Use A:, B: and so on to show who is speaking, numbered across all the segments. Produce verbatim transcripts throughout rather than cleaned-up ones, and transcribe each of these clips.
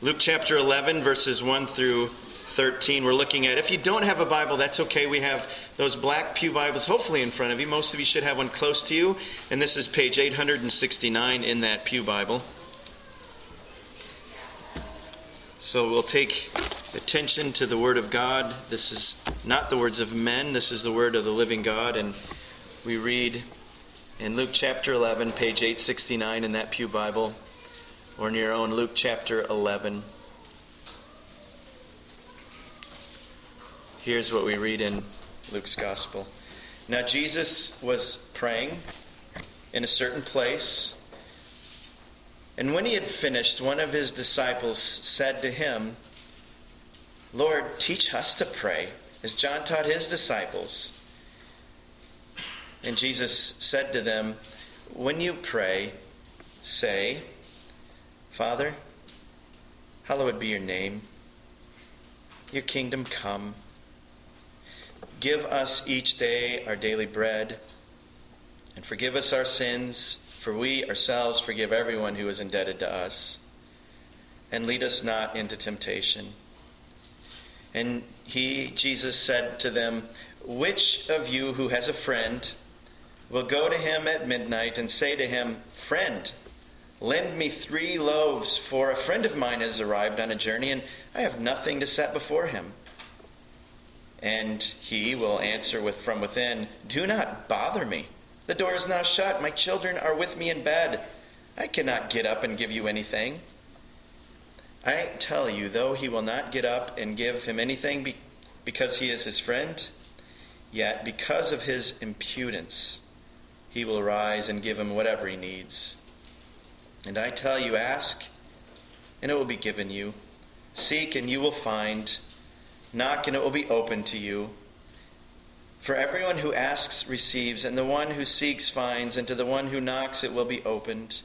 A: Luke chapter eleven, verses one through thirteen. We're looking at, if you don't have a Bible, that's okay. We have those black pew Bibles hopefully in front of you. Most of you should have one close to you. And this is page eight hundred sixty-nine in that pew Bible. So we'll take attention to the Word of God. This is not the words of men. This is the Word of the living God. And we read in Luke chapter eleven, page eight sixty-nine in that pew Bible, or in your own Luke chapter eleven. Here's what we read in Luke's Gospel. Now Jesus was praying in a certain place, and when he had finished, one of his disciples said to him, "Lord, teach us to pray, as John taught his disciples." And Jesus said to them, "When you pray, say, 'Father, hallowed be your name. Your kingdom come. Give us each day our daily bread, and forgive us our sins, for we ourselves forgive everyone who is indebted to us. And lead us not into temptation.' And he, Jesus, said to them, 'Which of you who has a friend will go to him at midnight and say to him, "Friend, lend me three loaves, for a friend of mine has arrived on a journey, and I have nothing to set before him"? And he will answer with from within, "Do not bother me. The door is now shut. My children are with me in bed. I cannot get up and give you anything." I tell you, though he will not get up and give him anything be- because he is his friend, yet because of his impudence, he will rise and give him whatever he needs. And I tell you, ask, and it will be given you. Seek, and you will find. Knock, and it will be opened to you. For everyone who asks receives, and the one who seeks finds, and to the one who knocks it will be opened.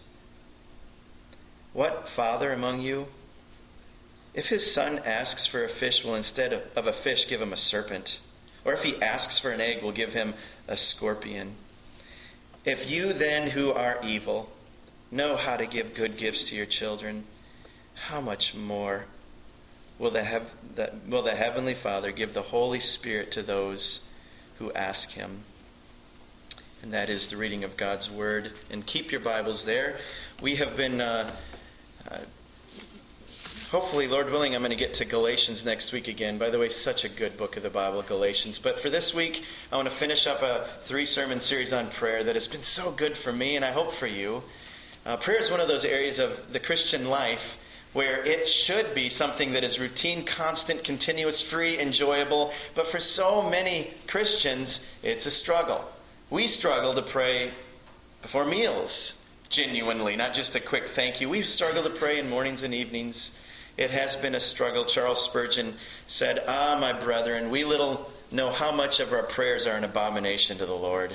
A: What father among you, if his son asks for a fish, will instead of, of a fish give him a serpent? Or if he asks for an egg, will give him a scorpion? If you then, who are evil, know how to give good gifts to your children, how much more will the, hev- the, will the Heavenly Father give the Holy Spirit to those who ask him? And that is the reading of God's Word. And keep your Bibles there. We have been, uh, uh, hopefully, Lord willing, I'm going to get to Galatians next week again. By the way, such a good book of the Bible, Galatians. But for this week, I want to finish up a three-sermon series on prayer that has been so good for me, and I hope for you. Uh, prayer is one of those areas of the Christian life where it should be something that is routine, constant, continuous, free, enjoyable. But for so many Christians, it's a struggle. We struggle to pray before meals, genuinely, not just a quick thank you. We struggle to pray in mornings and evenings. It has been a struggle. Charles Spurgeon said, "Ah, my brethren, we little know how much of our prayers are an abomination to the Lord."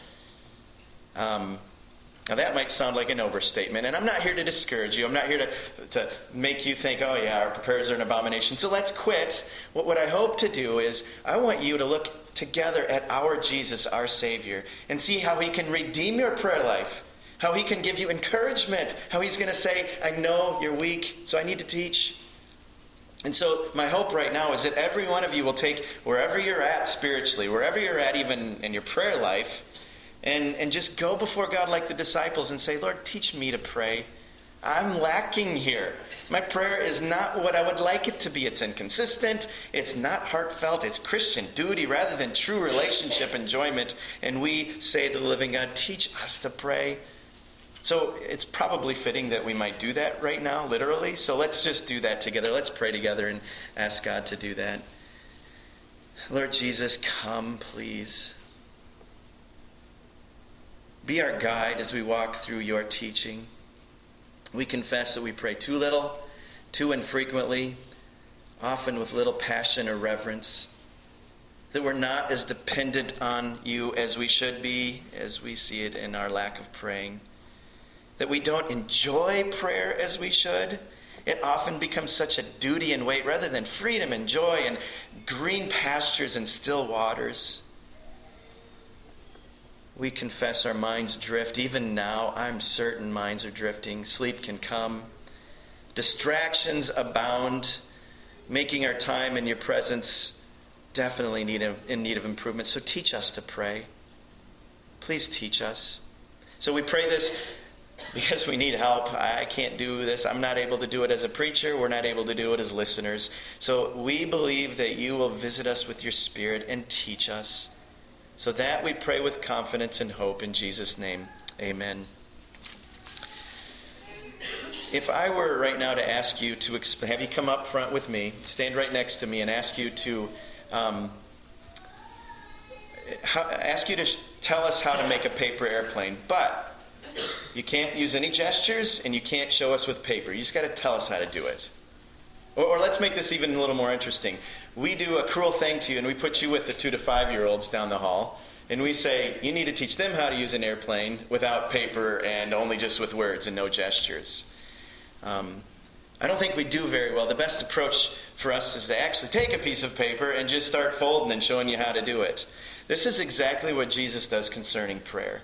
A: Um... Now that might sound like an overstatement, and I'm not here to discourage you. I'm not here to, to make you think, oh yeah, our prayers are an abomination, so let's quit. What, what I hope to do is I want you to look together at our Jesus, our Savior, and see how he can redeem your prayer life, how he can give you encouragement, how he's going to say, "I know you're weak, so I need to teach." And so my hope right now is that every one of you will take wherever you're at spiritually, wherever you're at even in your prayer life, And and just go before God like the disciples and say, "Lord, teach me to pray. I'm lacking here. My prayer is not what I would like it to be. It's inconsistent. It's not heartfelt. It's Christian duty rather than true relationship enjoyment." And we say to the living God, "Teach us to pray." So it's probably fitting that we might do that right now, literally. So let's just do that together. Let's pray together and ask God to do that. Lord Jesus, come, please. Be our guide as we walk through your teaching. We confess that we pray too little, too infrequently, often with little passion or reverence, that we're not as dependent on you as we should be, as we see it in our lack of praying, that we don't enjoy prayer as we should. It often becomes such a duty and weight rather than freedom and joy and green pastures and still waters. We confess our minds drift. Even now, I'm certain minds are drifting. Sleep can come. Distractions abound, making our time in your presence definitely need a, in need of improvement. So teach us to pray. Please teach us. So we pray this because we need help. I can't do this. I'm not able to do it as a preacher. We're not able to do it as listeners. So we believe that you will visit us with your Spirit and teach us. So that we pray with confidence and hope in Jesus' name. Amen. If I were right now to ask you to exp- have you come up front with me, stand right next to me, and ask you to um, how, ask you to sh- tell us how to make a paper airplane, but you can't use any gestures and you can't show us with paper. You just got to tell us how to do it. Or, or let's make this even a little more interesting. We do a cruel thing to you, and we put you with the two to five year olds down the hall, and we say you need to teach them how to use an airplane without paper and only just with words and no gestures. Um, I don't think we do very well. The best approach for us is to actually take a piece of paper and just start folding and showing you how to do it. This is exactly what Jesus does concerning prayer.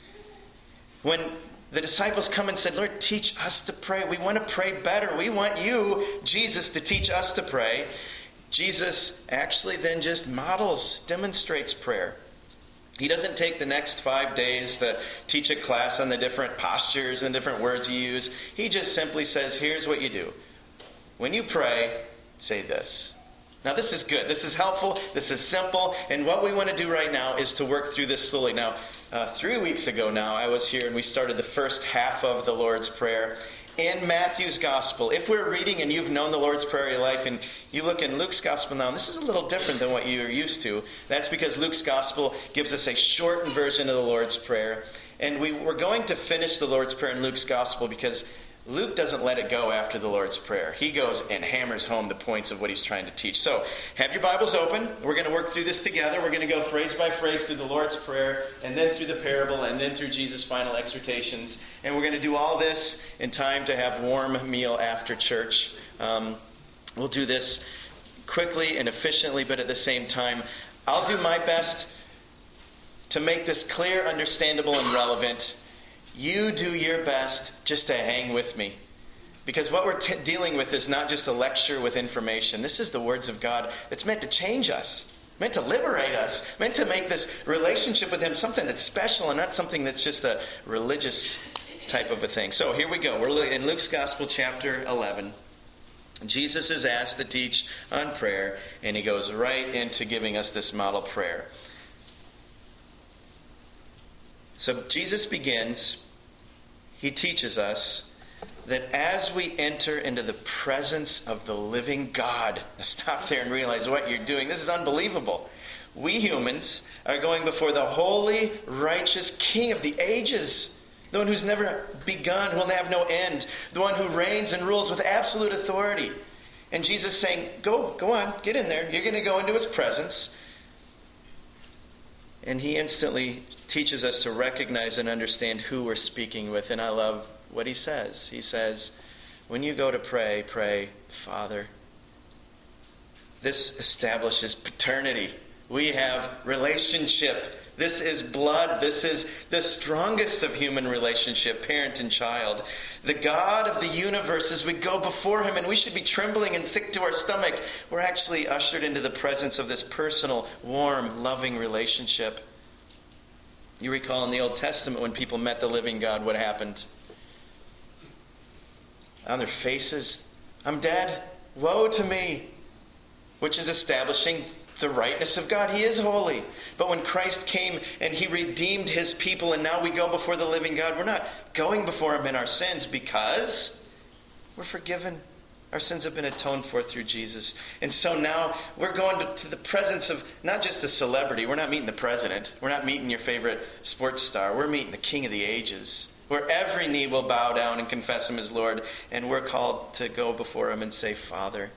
A: When the disciples come and said, Lord, teach us to pray. We want to pray better. We want you, Jesus, to teach us to pray. Jesus actually then just models, demonstrates prayer. He doesn't take the next five days to teach a class on the different postures and different words you use. He just simply says, here's what you do. When you pray, say this. Now this is good. This is helpful. This is simple. And what we want to do right now is to work through this slowly. Now, uh, three weeks ago now, I was here and we started the first half of the Lord's Prayer in Matthew's Gospel. If we're reading and you've known the Lord's Prayer your life and you look in Luke's Gospel now, and this is a little different than what you're used to. That's because Luke's Gospel gives us a shortened version of the Lord's Prayer. And we, we're going to finish the Lord's Prayer in Luke's Gospel because Luke doesn't let it go after the Lord's Prayer. He goes and hammers home the points of what he's trying to teach. So, have your Bibles open. We're going to work through this together. We're going to go phrase by phrase through the Lord's Prayer, and then through the parable, and then through Jesus' final exhortations. And we're going to do all this in time to have warm meal after church. Um, we'll do this quickly and efficiently, but at the same time, I'll do my best to make this clear, understandable, and relevant. You do your best just to hang with me. Because what we're t- dealing with is not just a lecture with information. This is the words of God that's meant to change us, meant to liberate us, meant to make this relationship with Him something that's special and not something that's just a religious type of a thing. So here we go. We're in Luke's Gospel, chapter eleven. Jesus is asked to teach on prayer, and He goes right into giving us this model prayer. So Jesus begins, He teaches us that as we enter into the presence of the living God, now stop there and realize what you're doing. This is unbelievable. We humans are going before the holy, righteous King of the ages, the one who's never begun, who will have no end, the one who reigns and rules with absolute authority. And Jesus is saying, go, go on, get in there. You're going to go into His presence. And He instantly teaches us to recognize and understand who we're speaking with. And I love what He says. He says, when you go to pray, pray, Father. This establishes paternity. We have relationship. This is blood. This is the strongest of human relationship, parent and child. The God of the universe, as we go before Him, and we should be trembling and sick to our stomach, we're actually ushered into the presence of this personal, warm, loving relationship. You recall in the Old Testament when people met the living God, what happened? On their faces, I'm dead. Woe to me. Which is establishing the rightness of God. He is holy. But when Christ came and He redeemed His people, and now we go before the living God, we're not going before Him in our sins because we're forgiven. Our sins have been atoned for through Jesus. And so now we're going to, to the presence of not just a celebrity. We're not meeting the president. We're not meeting your favorite sports star. We're meeting the King of the ages, where every knee will bow down and confess Him as Lord. And we're called to go before Him and say, Father.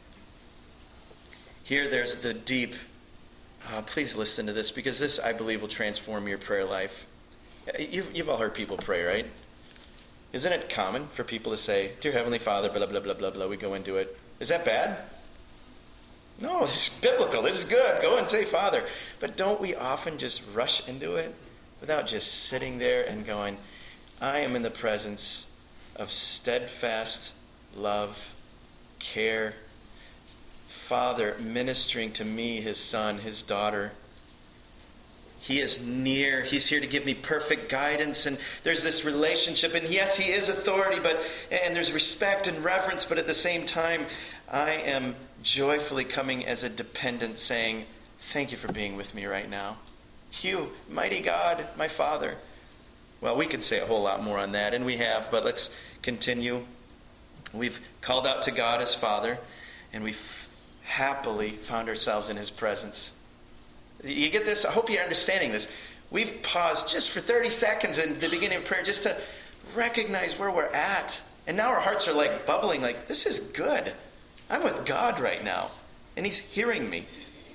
A: Here there's the deep, uh, please listen to this, because this, I believe, will transform your prayer life. You've, you've all heard people pray, right? Isn't it common for people to say, Dear Heavenly Father, blah, blah, blah, blah, blah, we go into it. Is that bad? No, this is biblical. This is good. Go and say Father. But don't we often just rush into it without just sitting there and going, I am in the presence of steadfast, love, care. Father ministering to me, his son, his daughter. He is near. He's here to give me perfect guidance. And there's this relationship. And yes, he is authority, but and there's respect and reverence. But at the same time, I am joyfully coming as a dependent, saying, thank you for being with me right now. You, mighty God, my Father. Well, we could say a whole lot more on that, and we have, but let's continue. We've called out to God as Father, and we've happily found ourselves in his presence. You get this? I hope you're understanding this. We've paused just for thirty seconds in the beginning of prayer just to recognize where we're at. And now our hearts are like bubbling, like, this is good. I'm with God right now, and he's hearing me.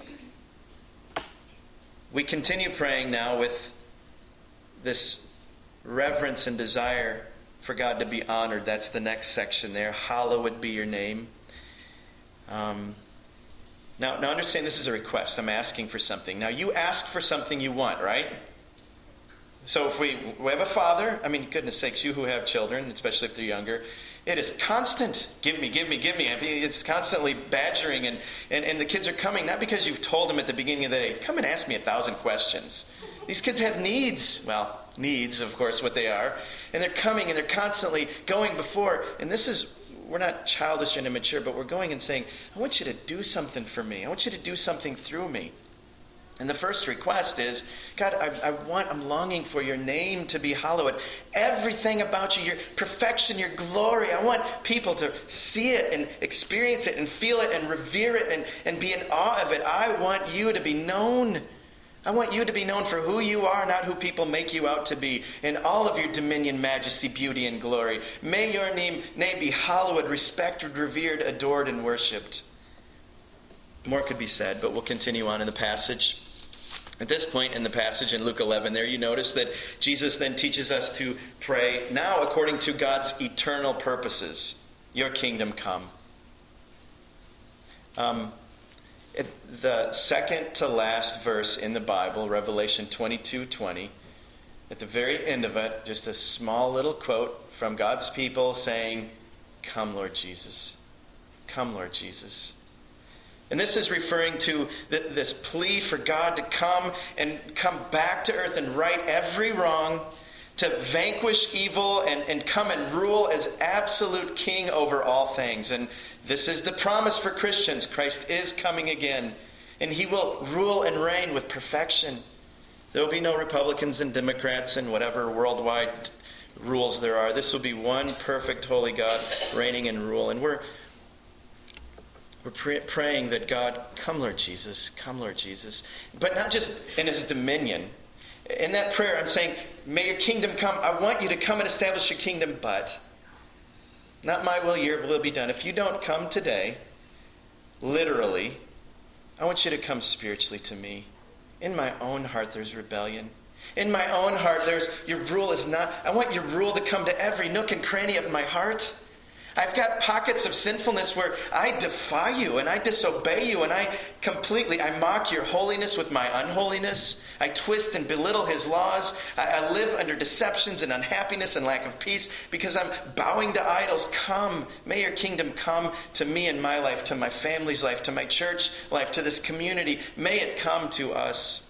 A: We continue praying now with this reverence and desire for God to be honored. That's the next section there. Hallowed be your name. Um, now, now understand this is a request. I'm asking for something. Now, you ask for something you want, right? So if we, we have a father, I mean, goodness sakes, you who have children, especially if they're younger, it is constant, give me, give me, give me. I mean, it's constantly badgering, and, and, and the kids are coming, not because you've told them at the beginning of the day, come and ask me a thousand questions. These kids have needs. Well, needs, of course, what they are. And they're coming, and they're constantly going before. And this is, we're not childish and immature, but we're going and saying, I want you to do something for me. I want you to do something through me. And the first request is, God, I, I want, I'm longing for your name to be hallowed. Everything about you, your perfection, your glory, I want people to see it and experience it and feel it and revere it and, and be in awe of it. I want you to be known. I want you to be known for who you are, not who people make you out to be, in all of your dominion, majesty, beauty, and glory. May your name, name be hallowed, respected, revered, adored, and worshipped. More could be said, but we'll continue on in the passage. At this point in the passage in Luke eleven, there you notice that Jesus then teaches us to pray now according to God's eternal purposes. Your kingdom come. Um, it, the second to last verse in the Bible, Revelation twenty-two twenty, at the very end of it, just a small little quote from God's people saying, come, Lord Jesus. Come, Lord Jesus. And this is referring to this plea for God to come and come back to earth and right every wrong, to vanquish evil and, and come and rule as absolute king over all things. And this is the promise for Christians. Christ is coming again, and he will rule and reign with perfection. There will be no Republicans and Democrats and whatever worldwide rules there are. This will be one perfect holy God reigning and rule. And we're We're pray- praying that God, come Lord Jesus, come Lord Jesus. But not just in his dominion. In that prayer I'm saying, may your kingdom come. I want you to come and establish your kingdom, but not my will, your will be done. If you don't come today, literally, I want you to come spiritually to me. In my own heart there's rebellion. In my own heart there's, your rule is not, I want your rule to come to every nook and cranny of my heart. I've got pockets of sinfulness where I defy you and I disobey you and I completely, I mock your holiness with my unholiness. I twist and belittle his laws. I, I live under deceptions and unhappiness and lack of peace because I'm bowing to idols. Come, may your kingdom come to me in my life, to my family's life, to my church life, to this community. May it come to us.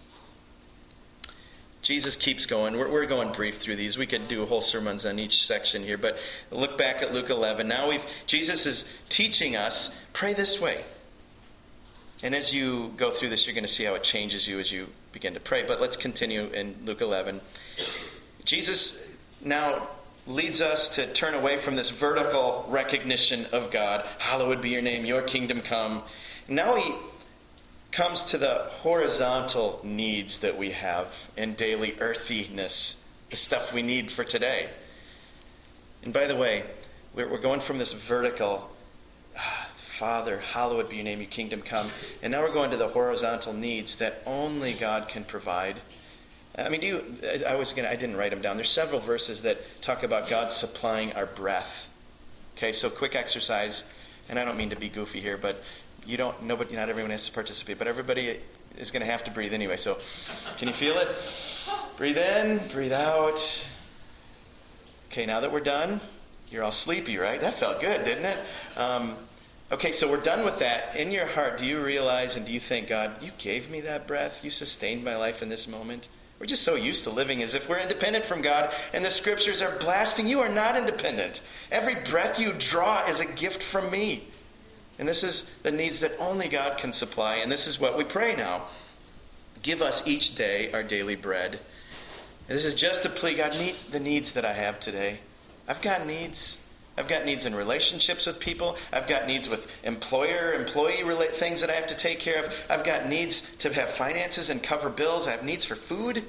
A: Jesus keeps going. We're, we're going brief through these. We could do whole sermons on each section here, but look back at Luke eleven. Now we've Jesus is teaching us, pray this way. And as you go through this, you're going to see how it changes you as you begin to pray. But let's continue in Luke eleven. Jesus now leads us to turn away from this vertical recognition of God. Hallowed be your name, your kingdom come. Now he comes to the horizontal needs that we have in daily earthiness, the stuff we need for today. And by the way, we're going from this vertical, Father, hallowed be your name, your kingdom come, and now we're going to the horizontal needs that only God can provide. I mean, do you, I was gonna, I didn't write them down. There's several verses that talk about God supplying our breath. Okay, so quick exercise, and I don't mean to be goofy here, but You don't, nobody, not everyone has to participate, but everybody is going to have to breathe anyway. So, can you feel it? Breathe in, breathe out. Okay, now that we're done, You're all sleepy, right? That felt good, didn't it? Um, okay, so we're done with that. In your heart, do you realize and do you think, God, you gave me that breath? You sustained my life in this moment? We're just so used to living as if we're independent from God, and the scriptures are blasting, you are not independent. Every breath you draw is a gift from me. And this is the needs that only God can supply, and this is what we pray now. Give us each day our daily bread. And this is just a plea, God, meet the needs that I have today. I've got needs. I've got needs in relationships with people. I've got needs with employer-employee relate things that I have to take care of. I've got needs to have finances and cover bills. I have needs for food.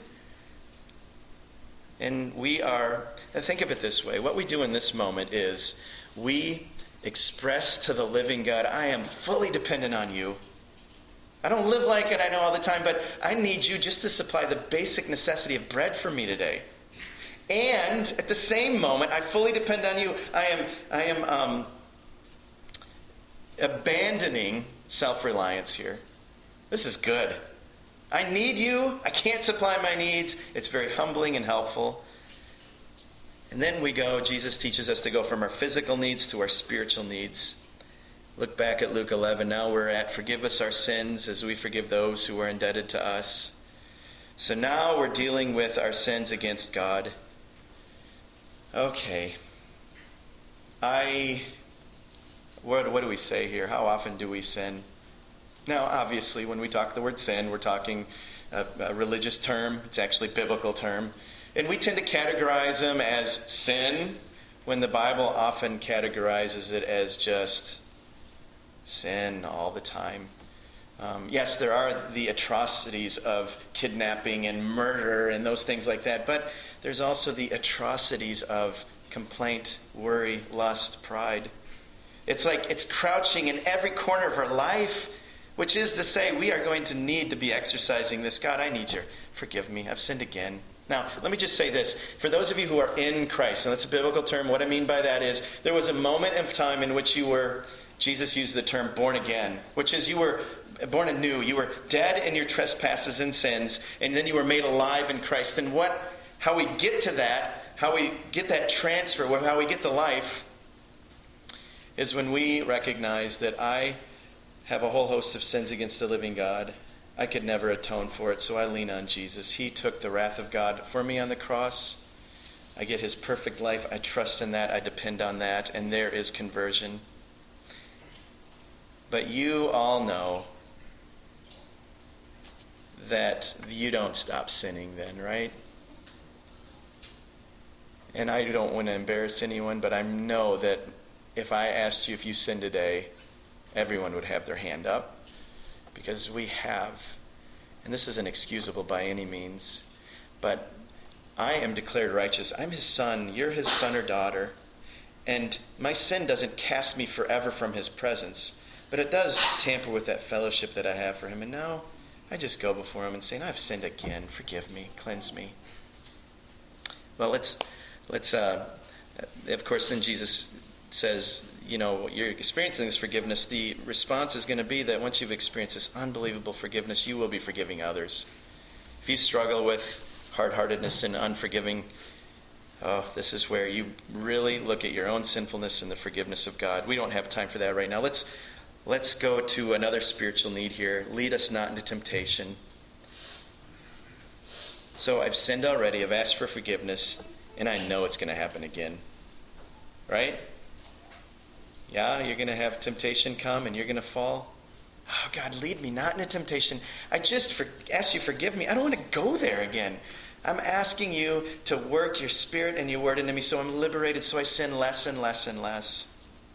A: And we are, think of it this way. What we do in this moment is we express to the living God, I am fully dependent on you. I don't live like it, I know all the time, but I need you just to supply the basic necessity of bread for me today. And at the same moment, I fully depend on you. I am, I am um, abandoning self-reliance here. This is good. I need you. I can't supply my needs. It's very humbling and helpful. And then we go, Jesus teaches us to go from our physical needs to our spiritual needs. Look back at Luke eleven. Now we're at, forgive us our sins as we forgive those who are indebted to us. So now we're dealing with our sins against God. Okay. I, what, what do we say here? How often do we sin? Now, obviously, when we talk the word sin, we're talking a, a religious term. It's actually a biblical term. And we tend to categorize them as sin, when the Bible often categorizes it as just sin all the time. Um, yes, there are the atrocities of kidnapping and murder and those things like that, but there's also the atrocities of complaint, worry, lust, pride. It's like it's crouching in every corner of our life, which is to say we are going to need to be exercising this. God, I need you. Forgive me. I've sinned again. Now, let me just say this. For those of you who are in Christ, and that's a biblical term, what I mean by that is there was a moment of time in which you were, Jesus used the term born again, which is you were born anew. You were dead in your trespasses and sins, and then you were made alive in Christ. And what, how we get to that, how we get that transfer, how we get the life, is when we recognize that I have a whole host of sins against the living God. I could never atone for it, so I lean on Jesus. He took the wrath of God for me on the cross. I get his perfect life. I trust in that. I depend on that. And there is conversion. But you all know that you don't stop sinning then, right? And I don't want to embarrass anyone, but I know that if I asked you if you sinned today, everyone would have their hand up. Because we have, and this isn't excusable by any means, but I am declared righteous. I'm his son. You're his son or daughter. And my sin doesn't cast me forever from his presence, but it does tamper with that fellowship that I have for him. And now I just go before him and say, I've sinned again. Forgive me. Cleanse me. Well, let's, let's uh, of course, then Jesus says, you know, you're experiencing this forgiveness. The response is going to be that once you've experienced this unbelievable forgiveness, you will be forgiving others. If you struggle with hard-heartedness and unforgiving, oh, this is where you really look at your own sinfulness and the forgiveness of God. We don't have time for that right now. Let's let's go to another spiritual need here. Lead us not into temptation. So I've sinned already. I've asked for forgiveness, and I know it's going to happen again. Right? Yeah, you're going to have temptation come and you're going to fall. Oh, God, lead me not into temptation. I just for, ask you forgive me. I don't want to go there again. I'm asking you to work your spirit and your word into me so I'm liberated, so I sin less and less and less.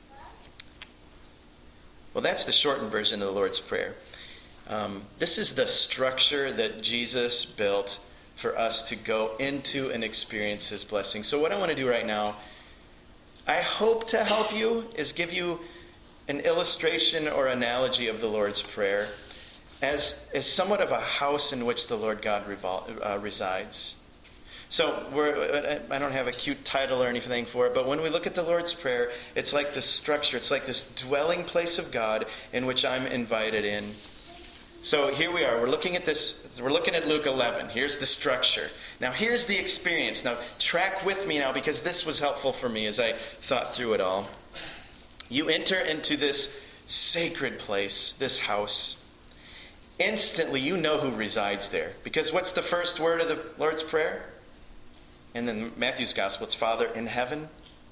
A: Well, that's the shortened version of the Lord's Prayer. Um, this is the structure that Jesus built for us to go into and experience his blessing. So what I want to do right now, I hope to help you, is give you an illustration or analogy of the Lord's Prayer as, as somewhat of a house in which the Lord God revol- uh, resides. So we're, I don't have a cute title or anything for it, but when we look at the Lord's Prayer, it's like this structure. It's like this dwelling place of God in which I'm invited in. So here we are. We're looking at this. We're looking at Luke eleven. Here's the structure. Now here's the experience. Now track with me now, because this was helpful for me as I thought through it all. You enter into this sacred place, this house. Instantly you know who resides there. Because what's the first word of the Lord's Prayer? And then Matthew's Gospel, it's Father in heaven.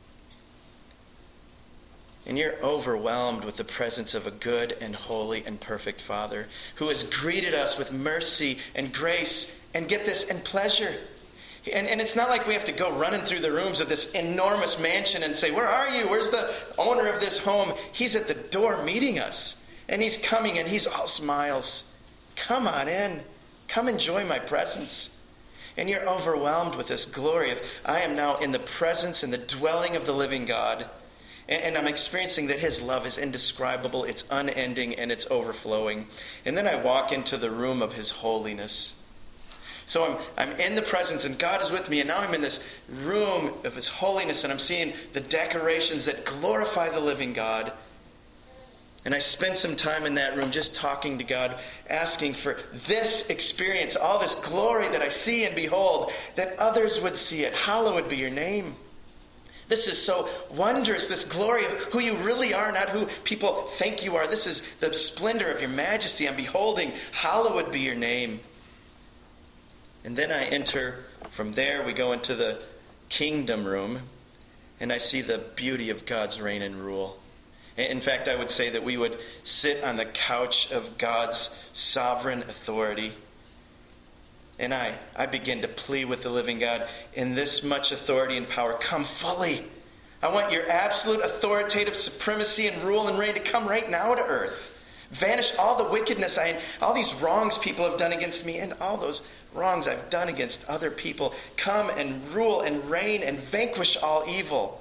A: And you're overwhelmed with the presence of a good and holy and perfect Father who has greeted us with mercy and grace and, get this, and pleasure. And, and it's not like we have to go running through the rooms of this enormous mansion and say, where are you? Where's the owner of this home? He's at the door meeting us. And he's coming and he's all smiles. Come on in. Come enjoy my presence. And you're overwhelmed with this glory of, I am now in the presence and the dwelling of the living God. And I'm experiencing that his love is indescribable, it's unending, and it's overflowing. And then I walk into the room of his holiness. So I'm, I'm in the presence, and God is with me, and now I'm in this room of his holiness, and I'm seeing the decorations that glorify the living God. And I spend some time in that room just talking to God, asking for this experience, all this glory that I see and behold, that others would see it. Hallowed be your name. This is so wondrous, this glory of who you really are, not who people think you are. This is the splendor of your majesty I'm beholding. Hallowed be your name. And then I enter, from there we go into the kingdom room, and I see the beauty of God's reign and rule. In fact, I would say that we would sit on the couch of God's sovereign authority. And I, I begin to plead with the living God, in this much authority and power, come fully. I want your absolute authoritative supremacy and rule and reign to come right now to earth. Vanish all the wickedness, I, all these wrongs people have done against me, and all those wrongs I've done against other people. Come and rule and reign and vanquish all evil.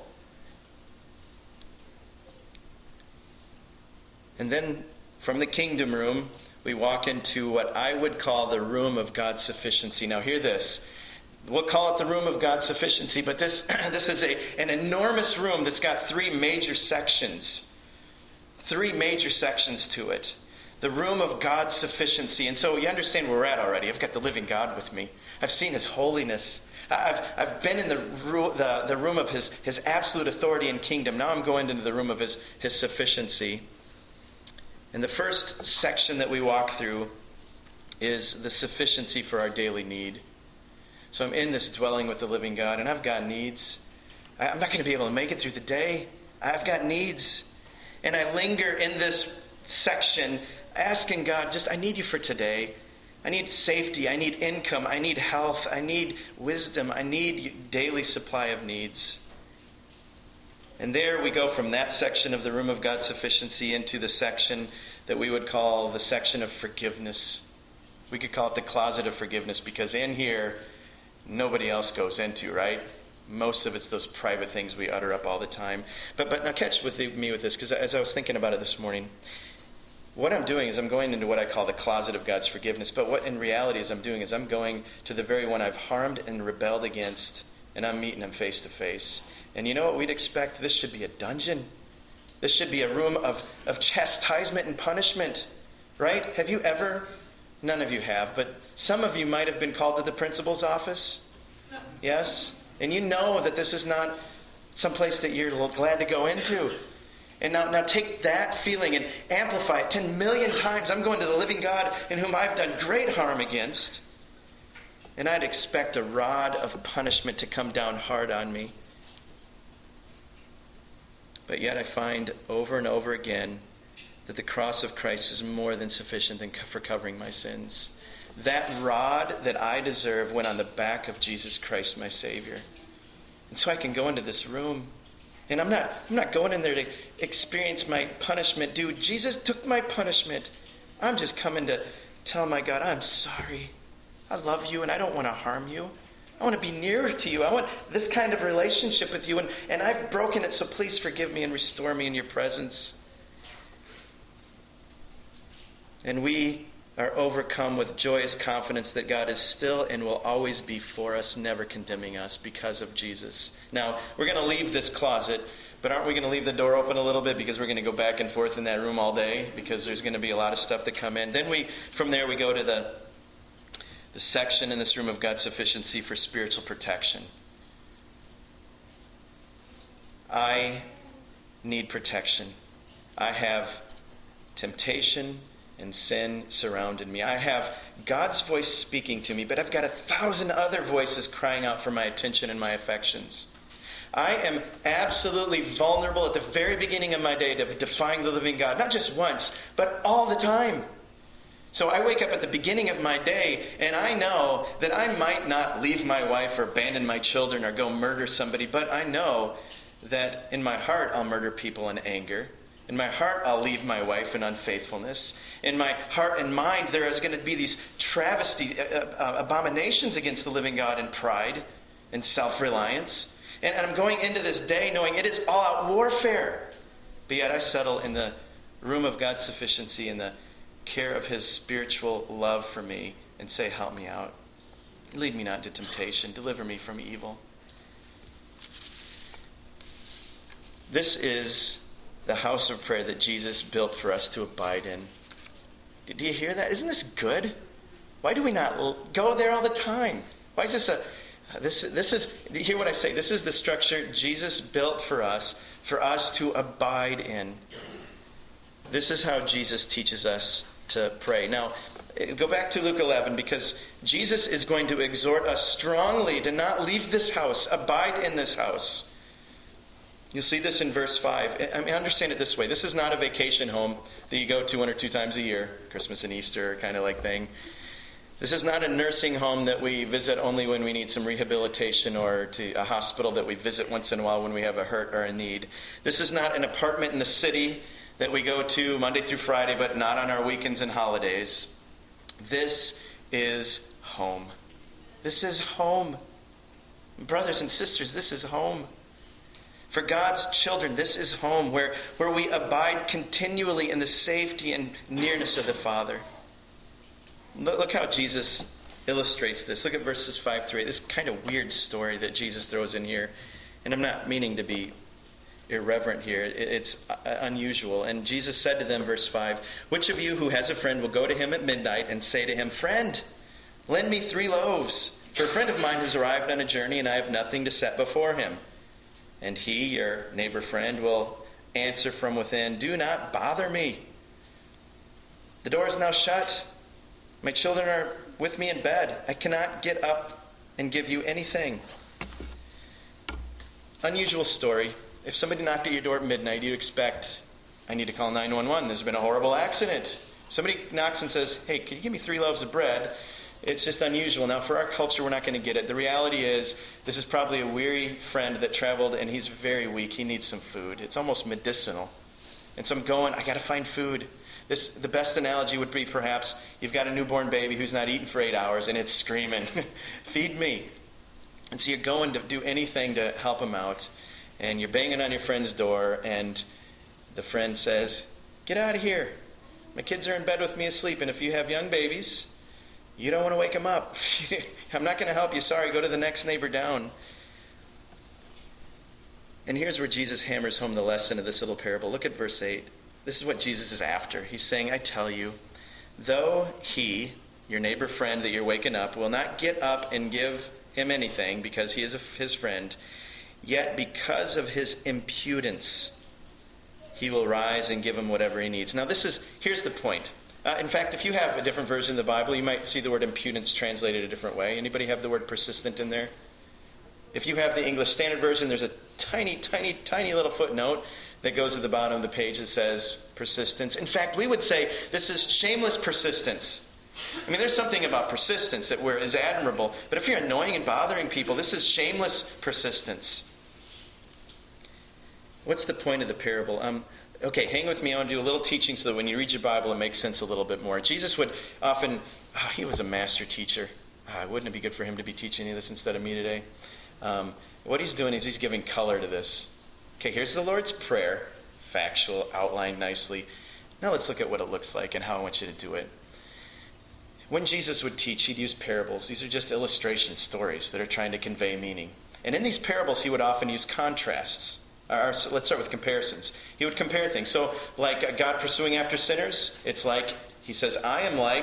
A: And then from the kingdom room, we walk into what I would call the room of God's sufficiency. Now hear this. We'll call it the room of God's sufficiency, but this, this is a, an enormous room that's got three major sections. Three major sections to it. The room of God's sufficiency. And so you understand where we're at already. I've got the living God with me. I've seen his holiness. I've, I've been in the, the, the room of his, his absolute authority and kingdom. Now I'm going into the room of his, his sufficiency. And the first section that we walk through is the sufficiency for our daily need. So I'm in this dwelling with the living God, and I've got needs. I'm not going to be able to make it through the day. I've got needs. And I linger in this section asking God, just, I need you for today. I need safety. I need income. I need health. I need wisdom. I need daily supply of needs. And there we go from that section of the room of God's sufficiency into the section that we would call the section of forgiveness. We could call it the closet of forgiveness, because in here, nobody else goes into, right? Most of it's those private things we utter up all the time. But but now catch with me with this, because as I was thinking about it this morning, what I'm doing is I'm going into what I call the closet of God's forgiveness. But what in reality is I'm doing is I'm going to the very one I've harmed and rebelled against, and I'm meeting him face to face. And you know what we'd expect? This should be a dungeon. This should be a room of, of chastisement and punishment, right? Have you ever, none of you have, but some of you might have been called to the principal's office. Yes? And you know that this is not someplace that you're glad to go into. And now, now take that feeling and amplify it ten million times. I'm going to the living God in whom I've done great harm against. And I'd expect a rod of punishment to come down hard on me. But yet I find over and over again that the cross of Christ is more than sufficient for covering my sins. That rod that I deserve went on the back of Jesus Christ, my Savior. And so I can go into this room. And I'm not, I'm not going in there to experience my punishment. Dude, Jesus took my punishment. I'm just coming to tell my God, I'm sorry. I love you and I don't want to harm you. I want to be nearer to you. I want this kind of relationship with you. And, and I've broken it, so please forgive me and restore me in your presence. And we are overcome with joyous confidence that God is still and will always be for us, never condemning us because of Jesus. Now, we're going to leave this closet, but aren't we going to leave the door open a little bit, because we're going to go back and forth in that room all day, because there's going to be a lot of stuff that come in. Then we, from there, we go to the the section in this room of God's sufficiency for spiritual protection. I need protection. I have temptation and sin surrounded me. I have God's voice speaking to me, but I've got a thousand other voices crying out for my attention and my affections. I am absolutely vulnerable at the very beginning of my day to defying the living God, not just once, but all the time. So I wake up at the beginning of my day, and I know that I might not leave my wife or abandon my children or go murder somebody, but I know that in my heart I'll murder people in anger. In my heart I'll leave my wife in unfaithfulness. In my heart and mind there is going to be these travesty, uh, uh, abominations against the living God in pride and self-reliance. And, and I'm going into this day knowing it is all-out warfare. But yet I settle in the room of God's sufficiency, in the care of his spiritual love for me, and say, help me out. Lead me not into temptation. Deliver me from evil. This is the house of prayer that Jesus built for us to abide in. Do you hear that? Isn't this good? Why do we not go there all the time? Why is this a... This, this is... Do you hear what I say? This is the structure Jesus built for us, for us to abide in. This is how Jesus teaches us to pray. Now, go back to Luke eleven, because Jesus is going to exhort us strongly to not leave this house, abide in this house. You'll see this in verse five. I mean, understand it this way. This is not a vacation home that you go to one or two times a year, Christmas and Easter kind of like thing. This is not a nursing home that we visit only when we need some rehabilitation, or to a hospital that we visit once in a while when we have a hurt or a need. This is not an apartment in the city that we go to Monday through Friday, but not on our weekends and holidays. This is home. This is home. Brothers and sisters, this is home. For God's children, this is home, where, where we abide continually in the safety and nearness of the Father. Look, look how Jesus illustrates this. Look at verses five through eight. This kind of weird story that Jesus throws in here. And I'm not meaning to be irreverent here. It's unusual. And Jesus said to them, verse five, which of you who has a friend will go to him at midnight and say to him, friend, lend me three loaves, for a friend of mine has arrived on a journey and I have nothing to set before him. And he, your neighbor friend, will answer from within, do not bother me. The door is now shut. My children are with me in bed. I cannot get up and give you anything. Unusual story. If somebody knocked at your door at midnight, you'd expect, I need to call nine one one. There's been a horrible accident. Somebody knocks and says, hey, can you give me three loaves of bread? It's just unusual. Now, for our culture, we're not going to get it. The reality is, this is probably a weary friend that traveled, and he's very weak. He needs some food. It's almost medicinal. And so I'm going, I got to find food. This, the best analogy would be, perhaps, you've got a newborn baby who's not eaten for eight hours, and it's screaming, feed me. And so you're going to do anything to help him out. And you're banging on your friend's door, and the friend says, get out of here. My kids are in bed with me asleep, and if you have young babies, you don't want to wake them up. I'm not going to help you. Sorry, go to the next neighbor down. And here's where Jesus hammers home the lesson of this little parable. Look at verse eight. This is what Jesus is after. He's saying, I tell you, though he, your neighbor friend that you're waking up, will not get up and give him anything because he is a, his friend, yet because of his impudence, he will rise and give him whatever he needs. Now this is, here's the point. Uh, in fact, if you have a different version of the Bible, you might see the word impudence translated a different way. Anybody have the word persistent in there? If you have the English Standard Version, there's a tiny, tiny, tiny little footnote that goes to the bottom of the page that says persistence. In fact, we would say this is shameless persistence. I mean, there's something about persistence that we're, is admirable. But if you're annoying and bothering people, this is shameless persistence. What's the point of the parable? Um, okay, hang with me. I want to do a little teaching so that when you read your Bible, it makes sense a little bit more. Jesus would often, oh, he was a master teacher. Oh, wouldn't it be good for him to be teaching you this instead of me today? Um, what he's doing is he's giving color to this. Okay, here's the Lord's Prayer, factual, outlined nicely. Now let's look at what it looks like and how I want you to do it. When Jesus would teach, he'd use parables. These are just illustration stories that are trying to convey meaning. And in these parables, he would often use contrasts. Or, so let's start with comparisons. He would compare things. So, like God pursuing after sinners, it's like, he says, I am like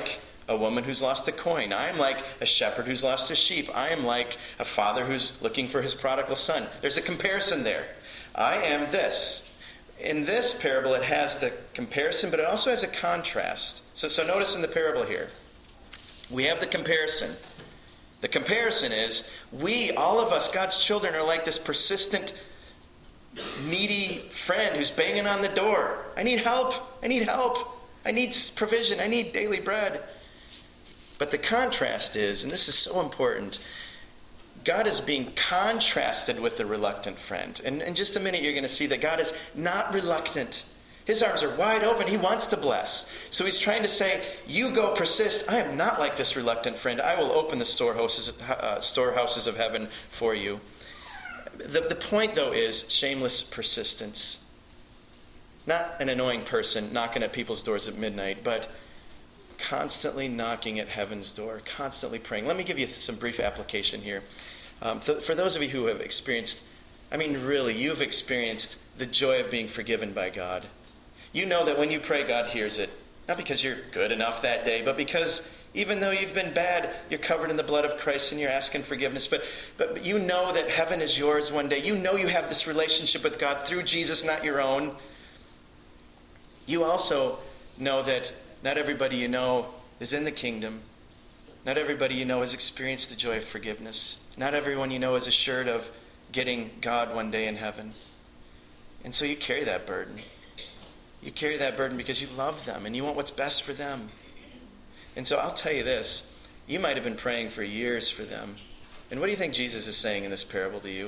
A: a woman who's lost a coin. I am like a shepherd who's lost a sheep. I am like a father who's looking for his prodigal son. There's a comparison there. I am this. In this parable, it has the comparison, but it also has a contrast. So, so notice in the parable here, we have the comparison. The comparison is, we, all of us, God's children, are like this persistent, needy friend who's banging on the door. I need help. I need help. I need provision. I need daily bread. But the contrast is, and this is so important, God is being contrasted with the reluctant friend. And in just a minute, you're going to see that God is not reluctant. His arms are wide open. He wants to bless. So he's trying to say, you go persist. I am not like this reluctant friend. I will open the storehouses, uh, storehouses of heaven for you. The, the point, though, is shameless persistence. Not an annoying person knocking at people's doors at midnight, but constantly knocking at heaven's door, constantly praying. Let me give you some brief application here. Um, th- for those of you who have experienced, I mean, really, you've experienced the joy of being forgiven by God. You know that when you pray, God hears it. Not because you're good enough that day, but because even though you've been bad, you're covered in the blood of Christ and you're asking forgiveness. But, but, but you know that heaven is yours one day. You know you have this relationship with God through Jesus, not your own. You also know that not everybody you know is in the kingdom. Not everybody you know has experienced the joy of forgiveness. Not everyone you know is assured of getting God one day in heaven. And so you carry that burden. You carry that burden because you love them and you want what's best for them. And so I'll tell you this. You might have been praying for years for them. And what do you think Jesus is saying in this parable to you?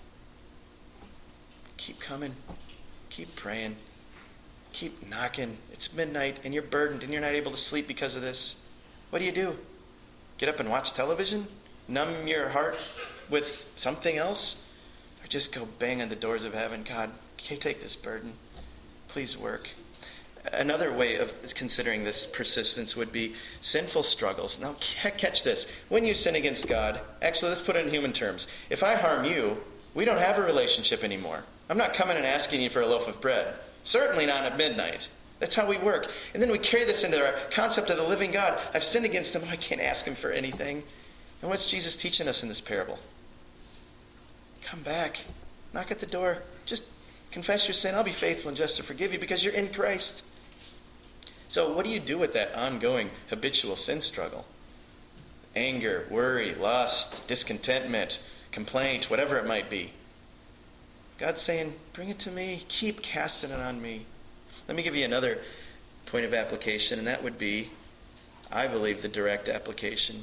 A: Keep coming. Keep praying. Keep knocking. It's midnight and you're burdened and you're not able to sleep because of this. What do you do? Get up and watch television? Numb your heart with something else? Or just go bang on the doors of heaven? God, can you take this burden? Please work. Another way of considering this persistence would be sinful struggles. Now, catch this. When you sin against God, actually, let's put it in human terms. If I harm you, we don't have a relationship anymore. I'm not coming and asking you for a loaf of bread. Certainly not at midnight. That's how we work. And then we carry this into our concept of the living God. I've sinned against him. I can't ask him for anything. And what's Jesus teaching us in this parable? Come back. Knock at the door. Just confess your sin. I'll be faithful and just to forgive you because you're in Christ. So what do you do with that ongoing habitual sin struggle? Anger, worry, lust, discontentment, complaint, whatever it might be. God's saying, bring it to me. Keep casting it on me. Let me give you another point of application, and that would be, I believe, the direct application.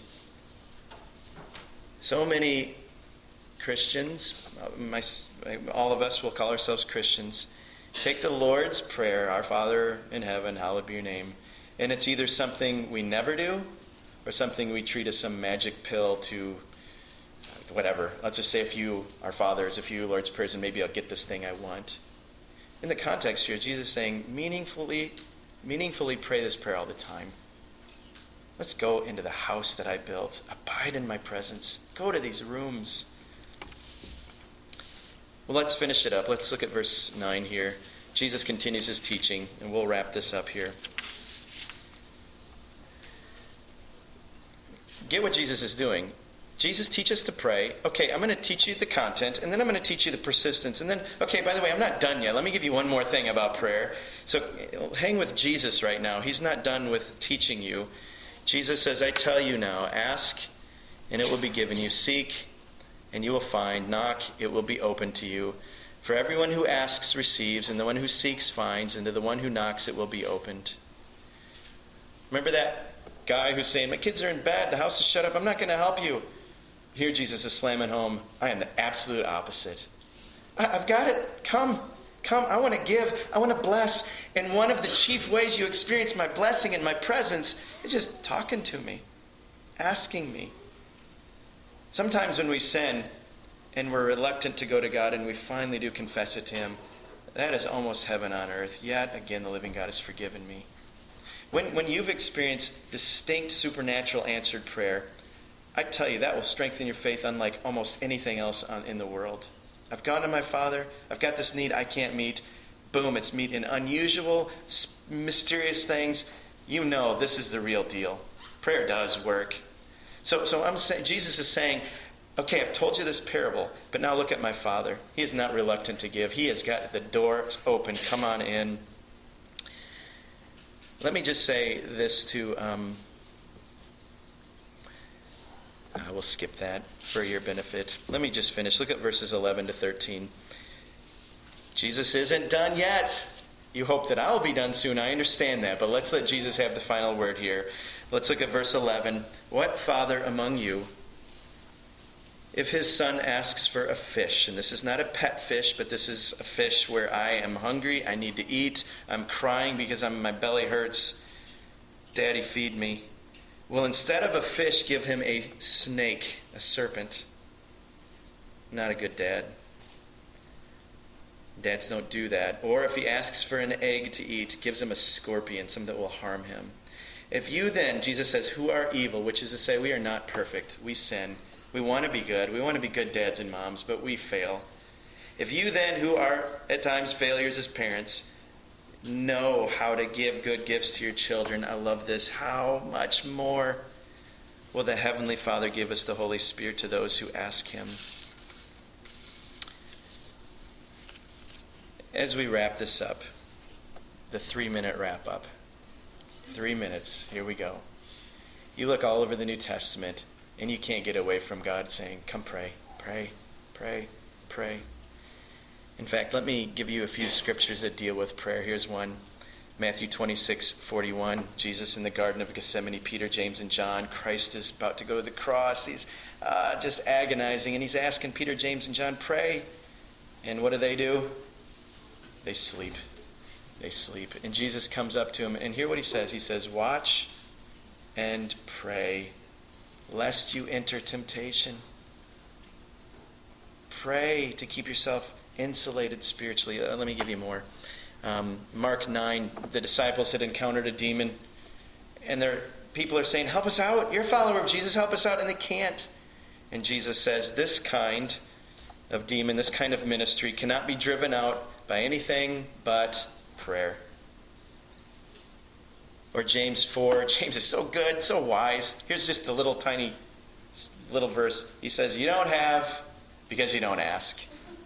A: So many Christians, my, all of us will call ourselves Christians, take the Lord's Prayer, Our Father in heaven, hallowed be your name, and it's either something we never do or something we treat as some magic pill to whatever. Let's just say a few Our Fathers, a few Lord's Prayers, and maybe I'll get this thing I want. In the context here, Jesus is saying, meaningfully, meaningfully pray this prayer all the time. Let's go into the house that I built. Abide in my presence. Go to these rooms. Well, let's finish it up. Let's look at verse nine here. Jesus continues his teaching, and we'll wrap this up here. Get what Jesus is doing. Jesus teaches to pray. Okay, I'm going to teach you the content, and then I'm going to teach you the persistence. And then, okay, by the way, I'm not done yet. Let me give you one more thing about prayer. So hang with Jesus right now. He's not done with teaching you. Jesus says, I tell you now, ask, and it will be given you. Seek, and you will find. Knock, it will be open to you. For everyone who asks receives, and the one who seeks finds, and to the one who knocks it will be opened. Remember that guy who's saying, my kids are in bed, the house is shut up, I'm not going to help you. Here Jesus is slamming home, I am the absolute opposite. I, I've got it. Come. Come. I want to give. I want to bless. And one of the chief ways you experience my blessing and my presence is just talking to me, asking me. Sometimes when we sin and we're reluctant to go to God and we finally do confess it to him, that is almost heaven on earth. Yet again, the living God has forgiven me. When, when you've experienced distinct supernatural answered prayer, I tell you, that will strengthen your faith unlike almost anything else on, in the world. I've gone to my Father. I've got this need I can't meet. Boom, it's meet in unusual, mysterious things. You know this is the real deal. Prayer does work. So, so I'm saying, Jesus is saying, okay, I've told you this parable, but now look at my Father. He is not reluctant to give. He has got the doors open. Come on in. Let me just say this to, um, I will skip that for your benefit. Let me just finish. Look at verses eleven to thirteen. Jesus isn't done yet. You hope that I'll be done soon. I understand that, but let's let Jesus have the final word here. Let's look at verse eleven. What father among you, if his son asks for a fish, and this is not a pet fish, but this is a fish where I am hungry, I need to eat, I'm crying because I'm, my belly hurts, Daddy, feed me. Will instead of a fish give him a snake, a serpent? Not a good dad. Dads don't do that. Or if he asks for an egg to eat, gives him a scorpion, something that will harm him. If you then, Jesus says, who are evil, which is to say we are not perfect, we sin, we want to be good, we want to be good dads and moms, but we fail. If you then, who are at times failures as parents, know how to give good gifts to your children, I love this, how much more will the Heavenly Father give us the Holy Spirit to those who ask him? As we wrap this up, the three-minute wrap-up. Three minutes. Here we go. You look all over the New Testament, and you can't get away from God saying, come pray, pray, pray, pray. In fact, let me give you a few scriptures that deal with prayer. Here's one. Matthew twenty-six forty-one. Jesus in the Garden of Gethsemane, Peter, James, and John. Christ is about to go to the cross. He's uh, just agonizing, and he's asking Peter, James, and John, pray. And what do they do? They sleep. They sleep. And Jesus comes up to him, and hear what he says. He says, watch and pray, lest you enter temptation. Pray to keep yourself insulated spiritually. Uh, let me give you more. Um, Mark nine, the disciples had encountered a demon, and their people are saying, help us out. You're a follower of Jesus. Help us out. And they can't. And Jesus says, this kind of demon, this kind of ministry cannot be driven out by anything but prayer. Or James four. James is so good, so wise. Here's just the little tiny little verse. He says, you don't have because you don't ask.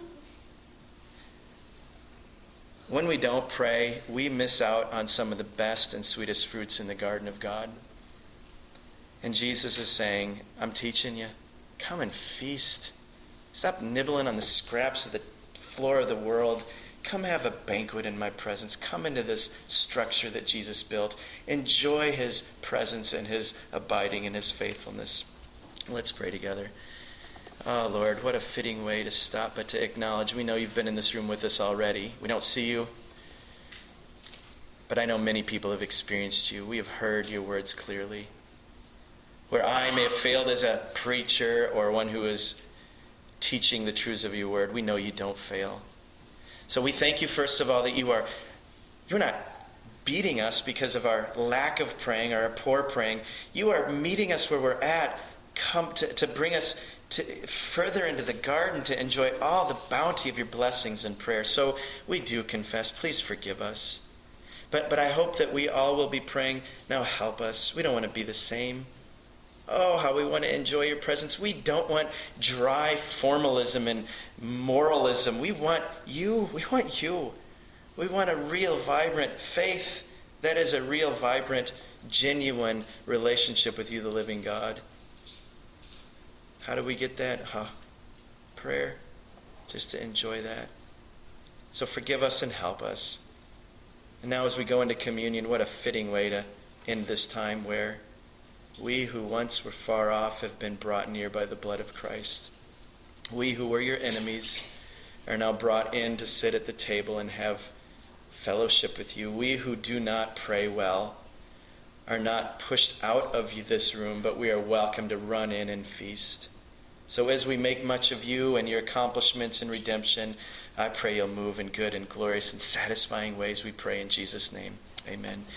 A: When we don't pray, we miss out on some of the best and sweetest fruits in the garden of God. And Jesus is saying, I'm teaching you. Come and feast. Stop nibbling on the scraps of the floor of the world. Come have a banquet in my presence. Come into this structure that Jesus built. Enjoy his presence and his abiding and his faithfulness. Let's pray together. Oh, Lord, what a fitting way to stop, but to acknowledge. We know you've been in this room with us already. We don't see you, but I know many people have experienced you. We have heard your words clearly. Where I may have failed as a preacher or one who is teaching the truths of your word, we know you don't fail. So we thank you, first of all, that you are, you're not beating us because of our lack of praying or our poor praying. You are meeting us where we're at, come to, to bring us to further into the garden to enjoy all the bounty of your blessings and prayer. So we do confess. Please forgive us. But, but I hope that we all will be praying, now help us. We don't want to be the same. Oh, how we want to enjoy your presence. We don't want dry formalism and moralism. We want you. We want you. We want a real, vibrant faith that is a real, vibrant, genuine relationship with you, the living God. How do we get that? Huh. Prayer. Just to enjoy that. So forgive us and help us. And now as we go into communion, what a fitting way to end this time where we who once were far off have been brought near by the blood of Christ. We who were your enemies are now brought in to sit at the table and have fellowship with you. We who do not pray well are not pushed out of this room, but we are welcome to run in and feast. So as we make much of you and your accomplishments in redemption, I pray you'll move in good and glorious and satisfying ways. We pray in Jesus' name. Amen.